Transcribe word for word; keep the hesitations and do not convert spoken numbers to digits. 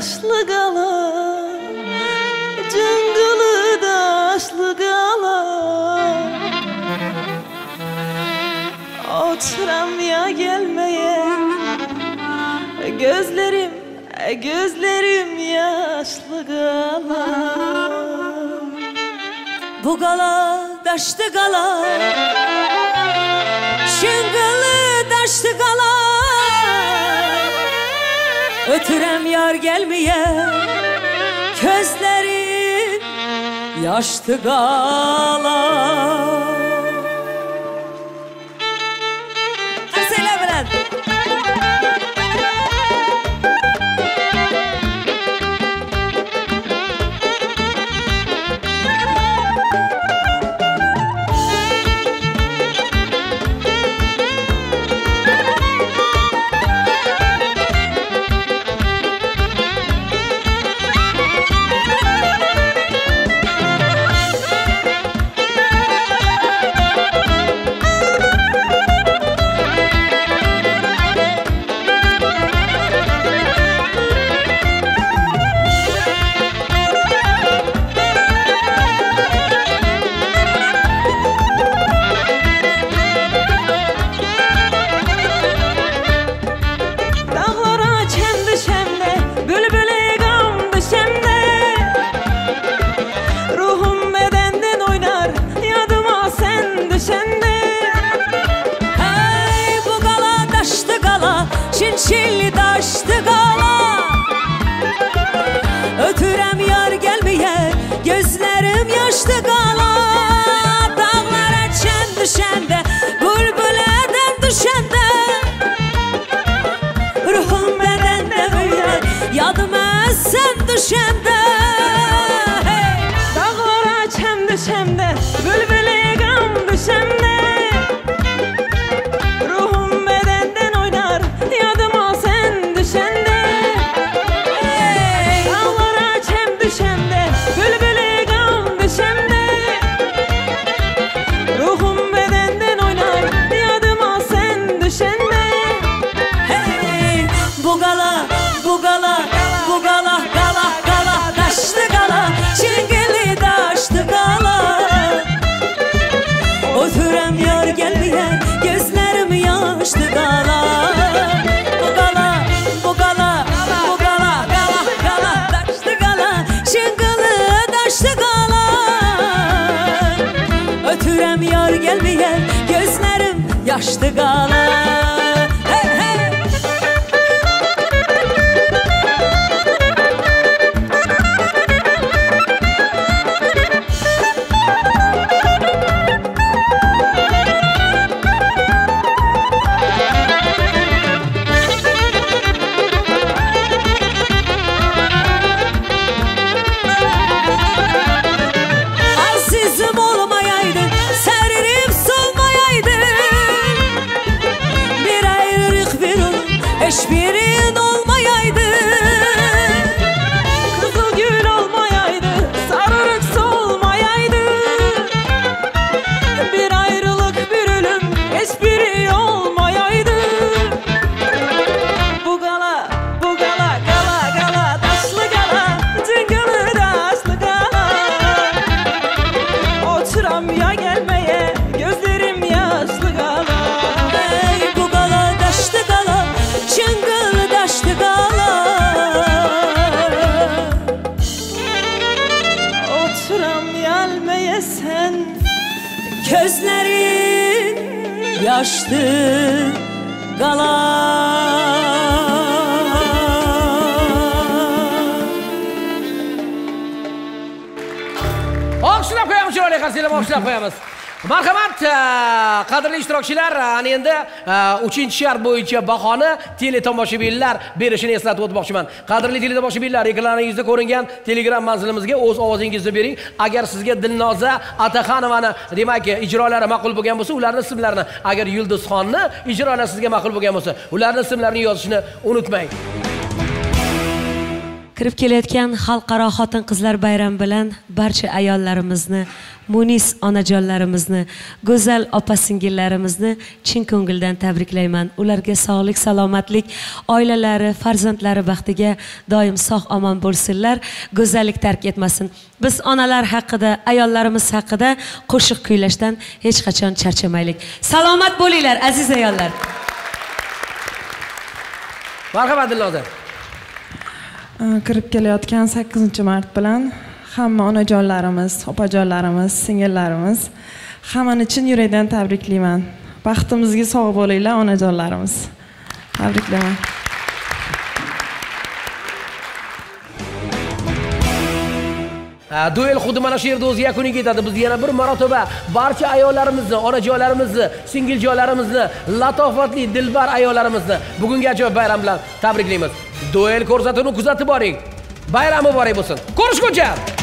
daşlı qala, cıngılı daşlı qala. Oturam ya gelmeye, gözlerim, gözlerim yaşlı qala. Bu qala daşlı qala, cıngılı daşlı qala. Ötürem yar gelmeye, gözlerim yaşlı qala. Söyle bilen. Çinçilli daşlı qala. Ötürem yar gelmeye, gözlerim yaşlı qala. Dağlara çən düşəndə, bülbülədən düşəndə, ruhum bədəndə böyür, yadıma sən düşəndə. Dağlara çən düşəndə, bülbülə qam düşəndə, yaşlı qala. Hey hey. Azizim olmayaydı, seririm solmayaydı. Hiçbirin olmayaydı, kızıl gül olmayaydı, sarılık solmayaydı. Bir ayrılık, bir ölüm, hiçbiri olmayaydı. Bu qala, bu qala, qala, qala, daşlı qala, cıngılı daşlı qala. Oturam ya gelmeye, gözlerim yaşlı qala. Ey bu qala daşlı qala, cıngılı daşlı qala. Oturam gelmeye sen, gözlerin yaşlı qala. Olqishlab qo'yamiz, chiroyli qarsiylar, olqishlab qo'yamiz. Marhamat, qadrli ishtirokchilar, ana endi uchinchi shart bo'yicha bahoni teletomoshabinlar berishini eslatib o'tmoqchiman. Qadrli teletomoshabinlar, ekranaringizda ko'ringan Telegram manzilimizga o'z ovozingizni bering. Agar sizga Dilnoza Ataxonovani, demak, ijrolari ma'qul bo'lgan bo'lsa, ularning ismlarini, agar Yulduzxonni ijrolari sizga ma'qul bo'lgan bo'lsa, ularning ismlarini yozishni unutmang. Kirib kelayotgan xalqaro xotin-qizlar bayrami bilan barcha ayollarimizni, munis onajonlarimizni, go'zal opa-singillarimizni chin ko'ngildan tabriklayman. Ularga sog'lik, salomatlik, oilalari, farzandlari baxtiga doim sog'-omon bo'lsinlar, go'zallik tark etmasin. Biz onalar haqida, ayollarimiz haqida qo'shiq kuylashdan hech qachon charchamaylik. Salomat bo'linglar, aziz ayollar. Marhamat Dilnoza. Kirib kelayotgan sakkizinchi mart bilan hamma onajonlarimiz, opajonlarimiz, singillarimiz hammani chin yurakdan tabriklayman. Baxtimizga sog' bo'linglar onajonlarimiz. Tabriklayman. Duel xuddi mana shu yerda o'z yakuniga yetadi. Biz yana bir marotaba barcha ayollarimizni, onajonlarimizni, singiljonlarimizni, latofatli dilbar ayollarimizni bugungi ajoyib bayram bilan tabriklaymiz. Duel ko'rsatuvini kuzatib boring. Bayram muborak bo'lsin. Ko'rishguncha